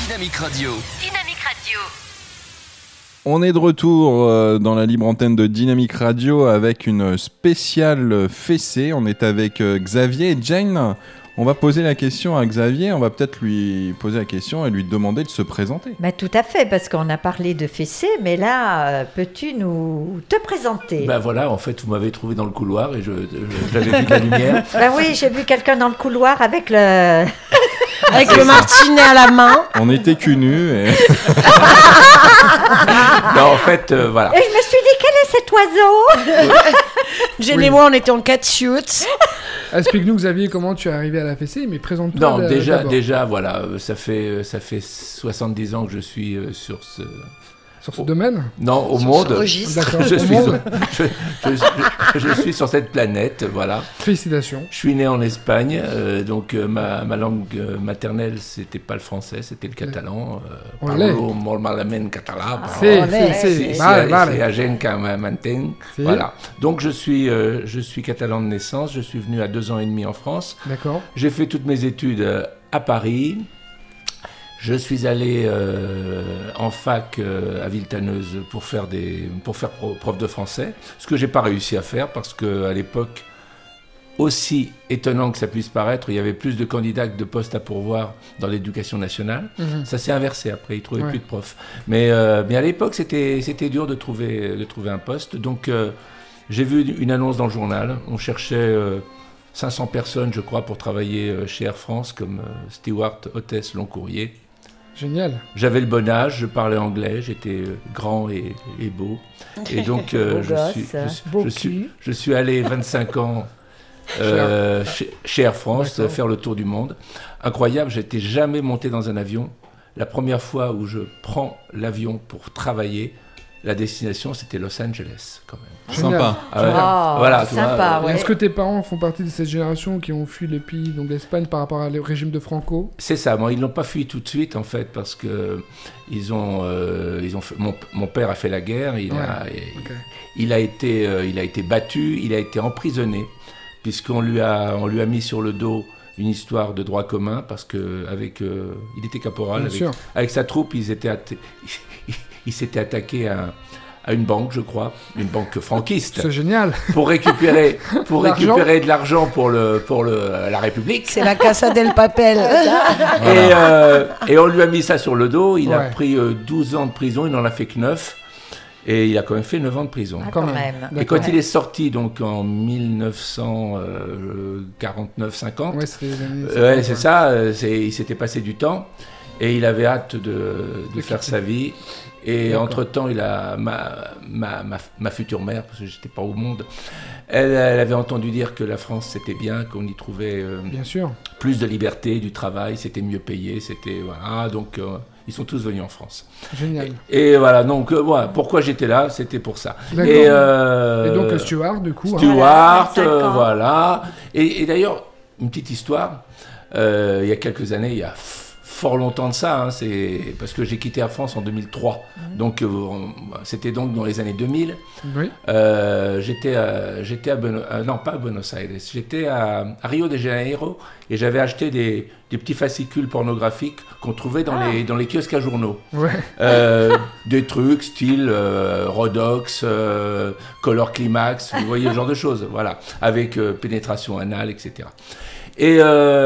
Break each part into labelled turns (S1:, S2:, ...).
S1: Dynamique Radio.
S2: Dynamique Radio.
S3: On est de retour dans la libre antenne de Dynamique Radio avec une spéciale fessée. On est avec Xavier et Jane. On va poser la question à Xavier. On va peut-être lui poser la question et lui demander de se présenter.
S4: Bah, tout à fait, parce qu'on a parlé de fessée, mais là, peux-tu nous te présenter ?
S5: Ben voilà, en fait, vous m'avez trouvé dans le couloir et j'avais vu de la lumière.
S4: Ben oui, j'ai vu quelqu'un dans le couloir avec le...
S6: Avec le martinet à la main.
S3: On était cul nus et...
S5: Non, en fait, voilà.
S4: Et je me suis dit, quel est cet oiseau ?
S6: Jen et moi, on était en catchute.
S7: Explique-nous, Xavier, comment tu es arrivé à la fessée, mais présente-toi.
S5: Non,
S7: d'abord.
S5: déjà, voilà, ça fait 70 ans que je suis sur ce...
S7: Sur ce domaine ?
S5: Non, au
S6: Sur
S5: monde.
S6: ce registre.
S7: D'accord.
S5: Je
S7: Au
S5: suis,
S7: monde.
S5: je suis sur cette planète, voilà.
S7: Félicitations.
S5: Je suis né en Espagne, donc ma langue maternelle, c'était pas le français, c'était le catalan.
S7: Olé.
S5: Parlo molt malament català. però
S7: C'est. Vale.
S5: a gent que m'entén.
S7: Si.
S5: Voilà. Donc je suis catalan de naissance, je suis venu à 2 ans et demi en France.
S7: D'accord.
S5: J'ai fait toutes mes études à Paris. Je suis allé en fac à Villetaneuse pour faire prof de français, ce que j'ai pas réussi à faire parce que à l'époque, aussi étonnant que ça puisse paraître, il y avait plus de candidats que de postes à pourvoir dans l'éducation nationale. Ça s'est inversé après, ils trouvaient plus de profs. Mais à l'époque, c'était dur de trouver un poste. Donc j'ai vu une annonce dans le journal. On cherchait 500 personnes, je crois, pour travailler chez Air France comme steward, hôtesse, long courrier.
S7: Génial.
S5: J'avais le bon âge, je parlais anglais, j'étais grand et beau. Et donc, je suis allé 25 ans chez Air France faire le tour du monde. Incroyable, j'étais jamais monté dans un avion. La première fois où je prends l'avion pour travailler, la destination, c'était Los Angeles, quand même.
S7: Génial.
S3: Sympa.
S5: Ah ouais.
S4: Oh,
S5: Voilà,
S4: sympa,
S7: Et
S4: ouais.
S7: est-ce que tes parents font partie de cette génération qui ont fui les pays, donc l'Espagne, par rapport au régime de Franco ?
S5: C'est ça. Bon, ils l'ont pas fui tout de suite en fait parce que ils ont fait, mon père a fait la guerre. Il a été battu. Il a été emprisonné puisqu'on lui a mis sur le dos une histoire de droit commun parce que il était caporal. Avec sa troupe, il s'était attaqué à une banque, je crois, une banque franquiste.
S7: C'est génial.
S5: Pour récupérer de l'argent pour la République.
S6: C'est la Casa del Papel.
S5: Et on lui a mis ça sur le dos. Il a pris 12 ans de prison. Il n'en a fait que 9. Et il a quand même fait 9 ans de prison.
S4: Ah, quand même.
S5: Et quand il est sorti, donc en 1949-50, c'est ça, il s'était passé du temps. Et il avait hâte de faire sa vie. Et entre-temps, il a ma future mère, parce que j'étais pas au monde, elle avait entendu dire que la France c'était bien, qu'on y trouvait
S7: Bien sûr.
S5: plus de liberté, du travail, c'était mieux payé, voilà. Donc ils sont tous venus en France.
S7: Génial.
S5: Et voilà, donc voilà, pourquoi j'étais là, c'était pour ça.
S7: D'accord. Et donc le steward, du coup.
S5: Steward,
S4: Voilà,
S5: voilà. Et d'ailleurs, une petite histoire, il y a quelques années, il y a fort longtemps de ça, c'est parce que j'ai quitté Air France en 2003. Donc c'était donc dans les années 2000.
S7: Oui.
S5: J'étais non pas à Buenos Aires, j'étais à Rio de Janeiro et j'avais acheté des petits fascicules pornographiques qu'on trouvait dans les kiosques à journaux.
S7: Ouais.
S5: Des trucs style Rodox, Color Climax, vous voyez le genre de choses, voilà, avec pénétration anale, etc. Et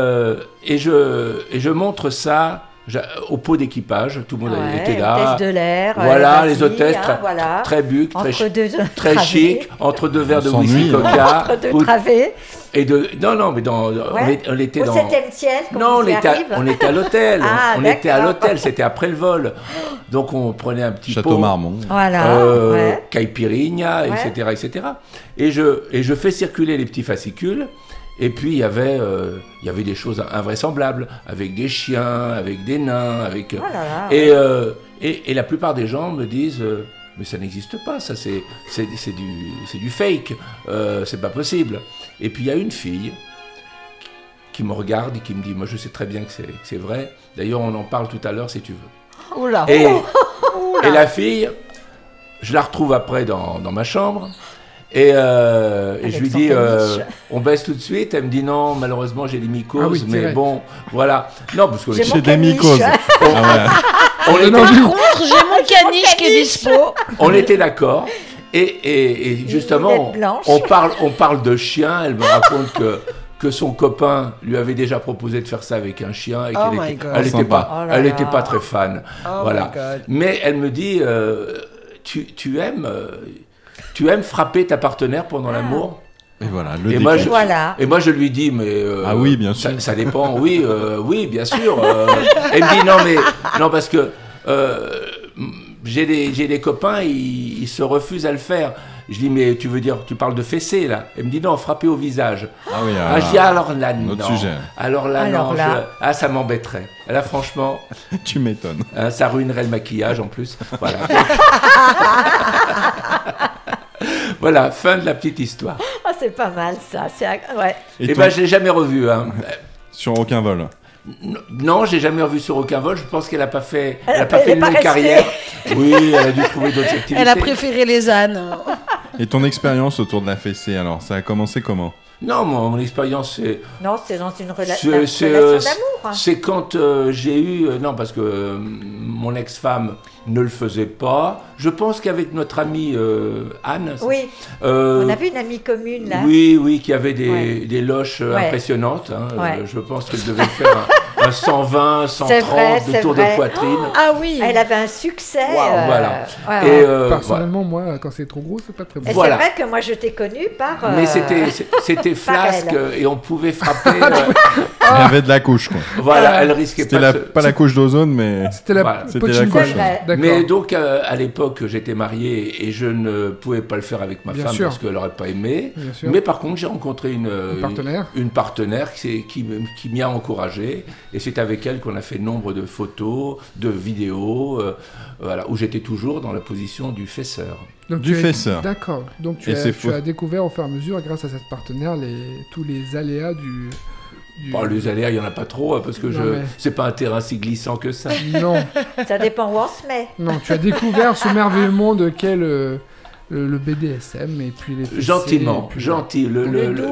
S5: je montre ça au pot d'équipage, tout le monde était là.
S4: Hôtesse de l'air.
S5: Voilà, les hôtesses très buc, très chic, entre deux verres de whisky coca.
S4: Entre deux travées.
S5: Mais on était
S4: au 7e ciel,
S5: on était à l'hôtel. On était à
S4: d'accord.
S5: l'hôtel, c'était après le vol. Donc on prenait un petit
S3: Château
S5: pot.
S3: Marmont.
S4: Voilà.
S5: Caipirinha, etc. Et je fais circuler les petits fascicules. Et puis il y avait des choses invraisemblables, avec des chiens, avec des nains, et la plupart des gens me disent mais ça n'existe pas, ça c'est du fake, c'est pas possible. Et puis il y a une fille qui me regarde et qui me dit moi je sais très bien que c'est vrai. D'ailleurs on en parle tout à l'heure si tu veux.
S6: Oula.
S5: Et la fille, je la retrouve après dans ma chambre. Et
S4: Avec
S5: je lui
S4: son
S5: dis,
S4: caniche.
S5: on baisse tout de suite. Elle me dit non, malheureusement j'ai des mycoses,
S7: Ah oui,
S5: mais
S7: direct.
S5: bon, voilà. Non, parce que
S4: J'ai mon
S3: J'ai des
S4: caniche.
S3: mycoses. Ah ouais.
S5: on était,
S6: Par contre, j'ai mon caniche qui est dispo.
S5: on était d'accord. Et justement,
S4: lunette blanche.
S5: on parle de chien. Elle me raconte que son copain lui avait déjà proposé de faire ça avec un chien et
S6: Oh
S5: qu'elle
S6: my
S5: était,
S6: God.
S5: elle était
S3: Sympa.
S5: pas,
S4: Oh là
S5: elle
S4: là.
S5: était pas très fan.
S6: Oh
S5: voilà.
S6: my God.
S5: Mais elle me dit, tu aimes frapper ta partenaire pendant l'amour?
S3: Et voilà, le
S5: Et moi,
S3: déclic.
S4: Voilà.
S5: Et moi, je lui dis, mais
S3: Ah oui, bien sûr.
S5: Ça dépend. Oui, oui, bien sûr. Elle me dit non, parce que j'ai des copains, ils se refusent à le faire. Je dis, mais tu parles de fessée là? Elle me dit non, frapper au visage.
S3: Ah oui,
S5: Ah, je dis alors là, non.
S3: Notre sujet.
S5: Alors là,
S4: Alors
S5: non.
S4: là.
S5: Ça m'embêterait. Là, franchement,
S3: Tu m'étonnes.
S5: ça ruinerait le maquillage en plus. Voilà. Voilà, fin de la petite histoire.
S4: Ah, c'est pas mal ça. Ouais.
S5: Et
S3: ton-
S5: ben, je l'ai jamais revu. Hein.
S3: Sur aucun vol.
S5: Non, j'ai jamais revu sur aucun vol. Je pense qu'elle a pas fait,
S4: Elle
S5: elle
S4: a
S5: a pas
S4: pas-
S5: fait
S4: elle
S5: une
S4: est pas
S5: longue
S4: restée.
S5: carrière. Oui, elle a dû trouver d'autres activités.
S6: Elle a préféré les ânes.
S3: Et ton expérience autour de la fessée, alors, ça a commencé comment?
S5: Non, mon expérience, c'est
S4: Non, c'est dans une
S5: C'est-
S4: relation
S5: c'est,
S4: d'amour.
S5: c'est quand j'ai eu... non, parce que mon ex-femme ne le faisait pas. Je pense qu'avec notre amie Anne...
S4: Oui,
S5: euh,
S4: on a vu une amie commune là.
S5: oui, qui avait
S4: Ouais.
S5: des loches
S4: Ouais.
S5: impressionnantes. Hein.
S4: Ouais.
S5: Je pense qu'elle devait faire un 120, 130
S4: vrai,
S5: de
S4: c'est
S5: tour
S4: vrai.
S5: de poitrine.
S6: Ah oui.
S4: Elle avait un succès.
S5: Waouh, voilà.
S4: ouais,
S5: Et,
S4: ouais.
S5: voilà.
S7: Personnellement, moi, quand c'est trop gros, c'est pas très bon.
S4: Et
S5: voilà.
S4: c'est vrai que moi je t'ai connue par.
S5: Mais c'était
S4: par
S5: flasque
S4: elle.
S5: et on pouvait frapper.
S3: Il y avait de la couche, quoi.
S5: Voilà, elle risquait
S3: C'était
S5: pas.
S3: pas la couche d'ozone, mais...
S7: C'était la
S5: Voilà.
S3: C'était la
S7: Pochinko.
S3: couche.
S4: C'est vrai.
S7: D'accord.
S5: Mais donc à l'époque j'étais marié et je ne pouvais pas le faire avec ma
S7: Bien
S5: femme
S7: sûr.
S5: parce qu'elle n'aurait pas aimé.
S7: Bien sûr.
S5: Mais par contre j'ai rencontré une
S7: partenaire.
S5: une partenaire qui m'y a encouragé et c'est avec elle qu'on a fait nombre de photos, de vidéos, voilà, où j'étais toujours dans la position du fesseur.
S7: Donc,
S3: Du
S7: tu as-
S3: fesseur.
S7: D'accord. Donc
S3: Et c'est
S7: tu
S3: faux.
S7: as découvert au fur et à mesure, grâce à cette partenaire, tous les aléas du...
S5: Bon, les aléas, il n'y en a pas trop hein, parce que
S7: Non, mais-
S5: c'est pas un terrain si glissant que ça.
S7: Non,
S4: Ça dépend où on se met.
S7: non, tu as découvert ce merveilleux monde qu'est le BDSM et puis les fessées,
S5: Gentiment,
S7: et puis-
S5: gentil,
S4: Le doux.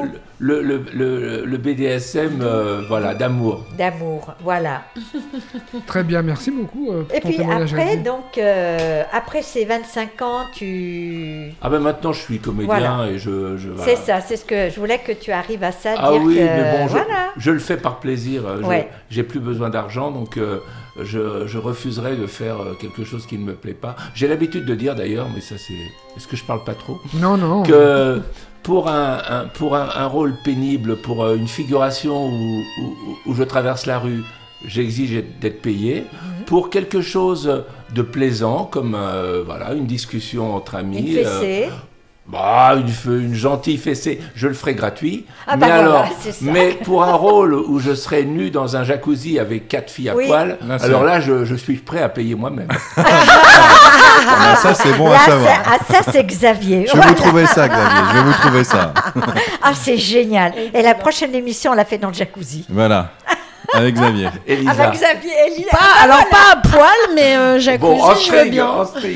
S5: le BDSM, voilà, d'amour.
S4: D'amour, voilà.
S7: Très bien, merci beaucoup
S4: Et
S7: pour ton
S4: puis
S7: témoignage.
S4: après,
S7: Heidi.
S4: donc, après ces 25 ans, tu...
S5: Ah ben maintenant je suis comédien
S4: Voilà.
S5: et je voilà.
S4: C'est ça, c'est ce que je voulais que tu arrives à ça,
S5: Ah
S4: dire
S5: oui,
S4: que...
S5: mais bon,
S4: voilà.
S5: je le fais par plaisir.
S4: Ouais.
S5: J'ai plus besoin d'argent, donc je refuserais de faire quelque chose qui ne me plaît pas. J'ai l'habitude de dire d'ailleurs, mais ça c'est... Est-ce que je parle pas trop?
S7: Non.
S5: Que pour un rôle pénible, pour une figuration où je traverse la rue, j'exige d'être payé. Pour quelque chose de plaisant, comme voilà, une discussion entre amis,
S4: Une fessée.
S5: une gentille fessée, je le ferai gratuit.
S4: Ah
S5: mais
S4: bah voilà,
S5: alors,
S4: c'est ça.
S5: mais pour un rôle où je serai nu dans un jacuzzi avec 4 filles à
S4: Oui.
S5: poil,
S3: Là, c'est-
S5: alors là, je suis prêt à payer moi-même.
S3: Ah, ça, c'est bon à
S4: Là,
S3: savoir.
S4: ça c'est Xavier.
S3: Je vais vous trouver ça, Xavier. Je vais vous trouver ça.
S4: Ah, c'est génial. Et la prochaine émission, on l'a fait dans le jacuzzi.
S3: Voilà. Avec Xavier.
S5: Elisa.
S4: Avec Xavier et Lila.
S6: Alors pas à poil, mais jacuzzi,
S5: Bon, en
S6: je veux
S5: string,
S6: bien.
S5: en string.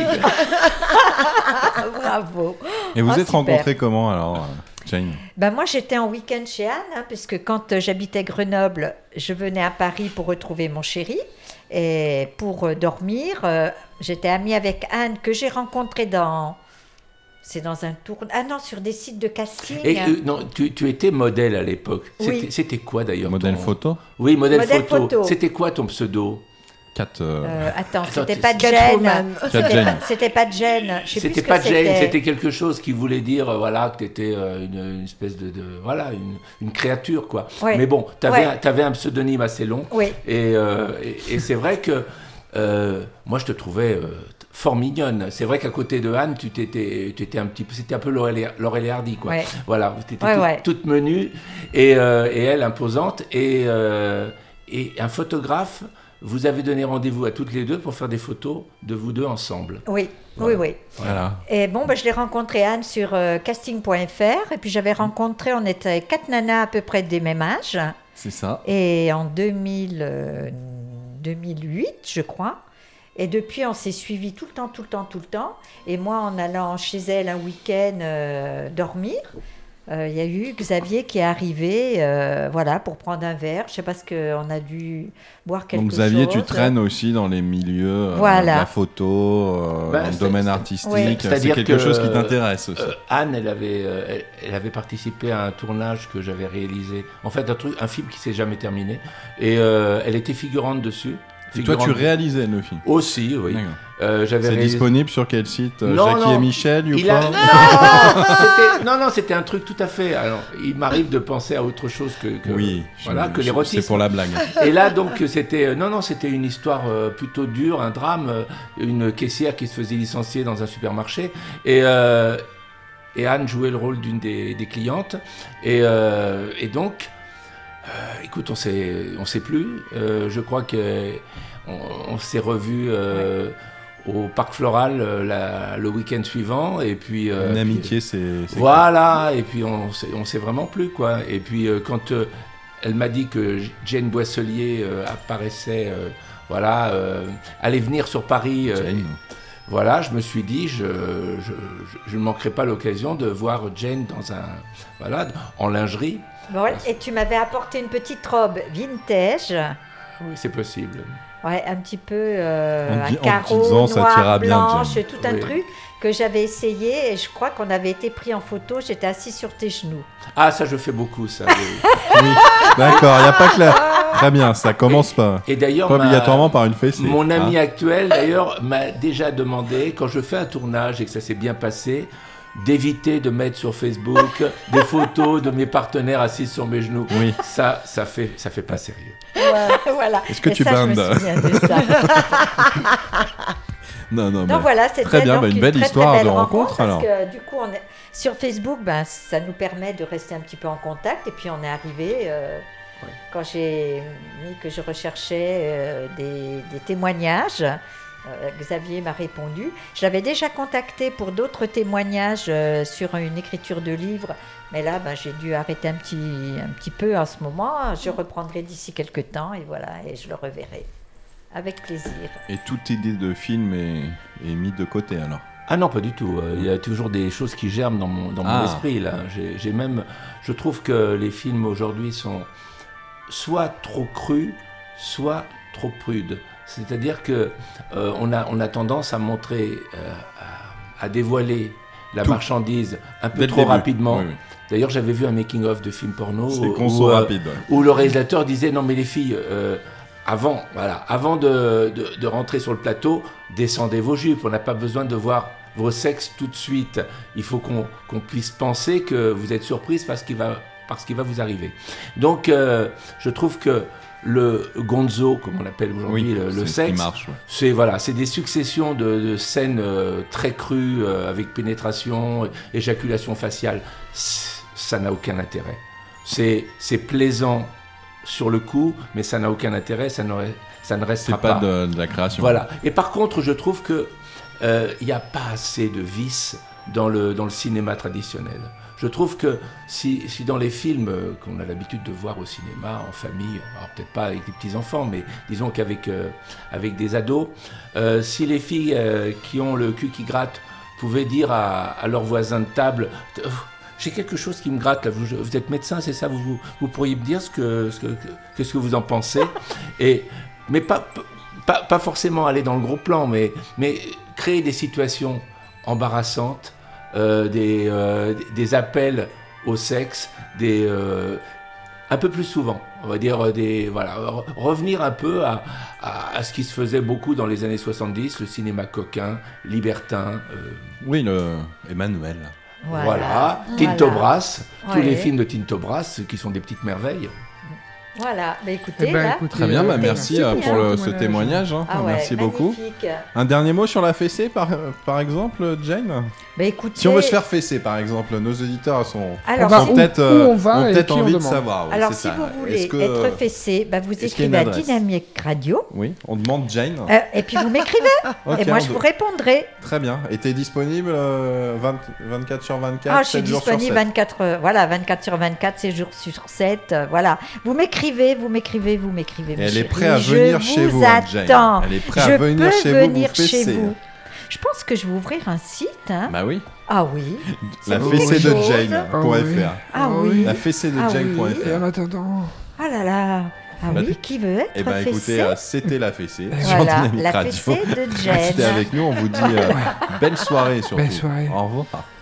S4: Ah, bravo.
S3: Et vous
S4: Ah,
S3: êtes
S4: super.
S3: rencontrés comment, alors, Jane?
S4: Ben moi, j'étais en week-end chez Anne, hein, puisque quand j'habitais Grenoble, je venais à Paris pour retrouver mon chéri. Et pour dormir, j'étais amie avec Anne, que j'ai rencontrée dans... C'est dans un tour... Ah non, sur des sites de casting.
S5: Et non, tu étais modèle à l'époque.
S4: Oui.
S5: C'était quoi d'ailleurs
S3: Modèle
S5: ton-
S3: photo?
S5: Oui, modèle,
S4: Modèle photo.
S5: C'était quoi ton pseudo?
S3: 4...
S4: Attends,
S5: Attends,
S4: c'était
S5: tu-
S4: pas Jane.
S6: Catwoman.
S4: C'était pas Jane. Je sais plus
S5: C'était
S4: ce
S5: pas
S4: que
S5: Jane, c'était quelque chose qui voulait dire voilà, que tu étais une espèce voilà, une créature, quoi.
S4: Ouais.
S5: Mais bon, tu
S4: Ouais.
S5: avais un pseudonyme assez long.
S4: Oui.
S5: Et c'est vrai que moi, je te trouvais fort mignonne. C'est vrai qu'à côté de Anne, tu étais un petit peu... C'était un peu Laurel et Hardy, quoi.
S4: Ouais.
S5: Voilà, tu étais
S4: Ouais.
S5: toute menue et elle imposante. Et un photographe... Vous avez donné rendez-vous à toutes les deux pour faire des photos de vous deux ensemble.
S4: Oui,
S5: Voilà.
S4: oui.
S3: Voilà.
S4: Et bon, ben, je l'ai rencontré Anne sur casting.fr. Et puis j'avais rencontré, on était 4 nanas à peu près des mêmes âges.
S3: C'est ça.
S4: Et en 2008, je crois. Et depuis, on s'est suivis tout le temps. Et moi, en allant chez elle un week-end dormir, il y a eu Xavier qui est arrivé pour prendre un verre. Je ne sais pas ce qu'on a dû boire quelque chose.
S3: Donc Xavier, tu traînes aussi dans les milieux de la photo, dans le domaine artistique.
S4: Oui.
S3: C'est quelque chose qui t'intéresse aussi.
S5: Anne, elle avait participé à un tournage que j'avais réalisé. En fait, un film qui ne s'est jamais terminé. Et elle était figurante dessus.
S3: Et toi, tu réalisais le film
S5: aussi, oui.
S3: C'est disponible sur quel site Jackie et Michel,
S5: Non, c'était un truc tout à fait. Alors, il m'arrive de penser à autre chose que l'érotisme.
S3: C'est pour la blague.
S5: Et là, donc, c'était une histoire plutôt dure, un drame, une caissière qui se faisait licencier dans un supermarché. Et Anne jouait le rôle d'une des clientes. Et donc, écoute, on sait plus. Je crois qu'on s'est revus au Parc Floral le week-end suivant, et puis
S3: une amitié, c'est
S5: voilà, et puis on sait vraiment plus quoi. Et puis quand elle m'a dit que Jane Boisselier apparaissait, allait venir sur Paris. Voilà, je me suis dit, je ne manquerai pas l'occasion de voir Jane en lingerie.
S4: Voilà, et tu m'avais apporté une petite robe vintage.
S5: Oui, c'est possible.
S4: Ouais, un petit peu un carreau
S3: disant, ça
S4: noir,
S3: bien,
S4: blanche, tout un truc que j'avais essayé, et je crois qu'on avait été pris en photo. J'étais assis sur tes genoux.
S5: Ah, ça, je fais beaucoup, ça.
S3: Oui, d'accord, il n'y a pas que la... Très bien, ça commence pas.
S5: Et d'ailleurs,
S3: pas obligatoirement par une fessée.
S5: Mon ami actuel, d'ailleurs, m'a déjà demandé, quand je fais un tournage et que ça s'est bien passé, d'éviter de mettre sur Facebook des photos de mes partenaires assis sur mes genoux.
S3: Oui.
S5: Ça fait pas sérieux.
S4: Voilà.
S3: Est-ce que tu bandes?
S4: Je me souviens de ça.
S3: Non,
S4: donc voilà, c'était
S3: très bien, une belle histoire
S4: très belle
S3: de rencontre alors.
S4: Parce que du coup, sur Facebook, ça nous permet de rester un petit peu en contact. Et puis on est arrivé quand j'ai mis que je recherchais des témoignages. Xavier m'a répondu. Je l'avais déjà contacté pour d'autres témoignages sur une écriture de livre, mais là, j'ai dû arrêter un petit peu en ce moment. Je reprendrai d'ici quelques temps, et voilà, et je le reverrai avec plaisir.
S3: Et toute idée de film est mise de côté alors?
S5: Ah non, pas du tout. Il y a toujours des choses qui germent dans mon esprit là. Je trouve que les films aujourd'hui sont soit trop crus, soit trop prudes. C'est-à-dire que on a tendance à montrer, à dévoiler la marchandise un peu trop rapidement. Oui. D'ailleurs, j'avais vu un making-of de film porno où le réalisateur disait non mais les filles, avant de rentrer sur le plateau, descendez vos jupes. On n'a pas besoin de voir vos sexes tout de suite. Il faut qu'on puisse penser que vous êtes surprise parce qu'il va vous arriver. Donc, je trouve que le gonzo, comme on l'appelle aujourd'hui, le sexe, c'est des successions de scènes très crues avec pénétration, éjaculation faciale. Ça n'a aucun intérêt. C'est plaisant sur le coup, mais ça n'a aucun intérêt, ça ne restera pas.
S3: C'est pas de la création.
S5: Voilà. Et par contre, je trouve que il n'y a pas assez de vices dans le cinéma traditionnel. Je trouve que si dans les films qu'on a l'habitude de voir au cinéma, en famille, alors peut-être pas avec des petits-enfants, mais disons qu'avec des ados, si les filles qui ont le cul qui gratte pouvaient dire à leurs voisins de table « J'ai quelque chose qui me gratte, là. Vous êtes médecin, c'est ça, vous pourriez me dire qu'est-ce que vous en pensez ?» Mais pas forcément aller dans le gros plan, mais créer des situations embarrassantes, des appels au sexe, un peu plus souvent, on va dire, revenir un peu à ce qui se faisait beaucoup dans les années 70, le cinéma coquin, libertin.
S3: Oui, Emmanuel.
S5: Voilà. Tinto Brass, tous les films de Tinto Brass qui sont des petites merveilles.
S4: Voilà, écoutez,
S3: très bien, merci pour ce témoignage. Merci beaucoup. Un dernier mot sur la fessée, par exemple, Jane?
S4: Écoutez,
S3: si on veut se faire fesser, par exemple, nos auditeurs ont
S7: peut-être
S3: envie de savoir.
S4: Alors, si vous voulez être fessé, vous écrivez à Dynamique Radio.
S3: Oui, on demande Jane.
S4: Et puis vous m'écrivez. Et moi, je vous répondrai.
S3: Très bien. Et tu es disponible 24 sur 24,
S4: je suis disponible 24 sur 24, 7 jours sur 7. Voilà. Vous m'écrivez. m'écrivez.
S3: Et elle est
S4: chérie.
S3: prête à venir chez vous, hein, Jane.
S4: Attends.
S3: Elle est prête à venir
S4: Je
S3: chez
S4: peux
S3: vous,
S4: venir
S3: vous
S4: chez
S3: fesser.
S4: vous. Je pense que je vais ouvrir un site. Hein.
S3: Bah oui,
S4: Ah oui.
S3: la
S4: C'est
S3: fessée de
S4: quelque chose.
S3: Jane.fr.
S4: Ah oui.
S3: La fessée de
S4: Ah oui.
S3: Jane.fr.
S7: Et en attendant,
S4: Ah là là. Ah
S3: Bah,
S4: oui, qui veut être
S3: Eh ben écoutez,
S4: fessé
S3: c'était la fessée sur
S4: Voilà,
S3: Dynamique
S4: la
S3: Radio.
S4: fessée de
S3: Restez
S4: Jane.
S3: avec nous, on vous dit belle soirée surtout.
S7: belle soirée.
S3: Au revoir.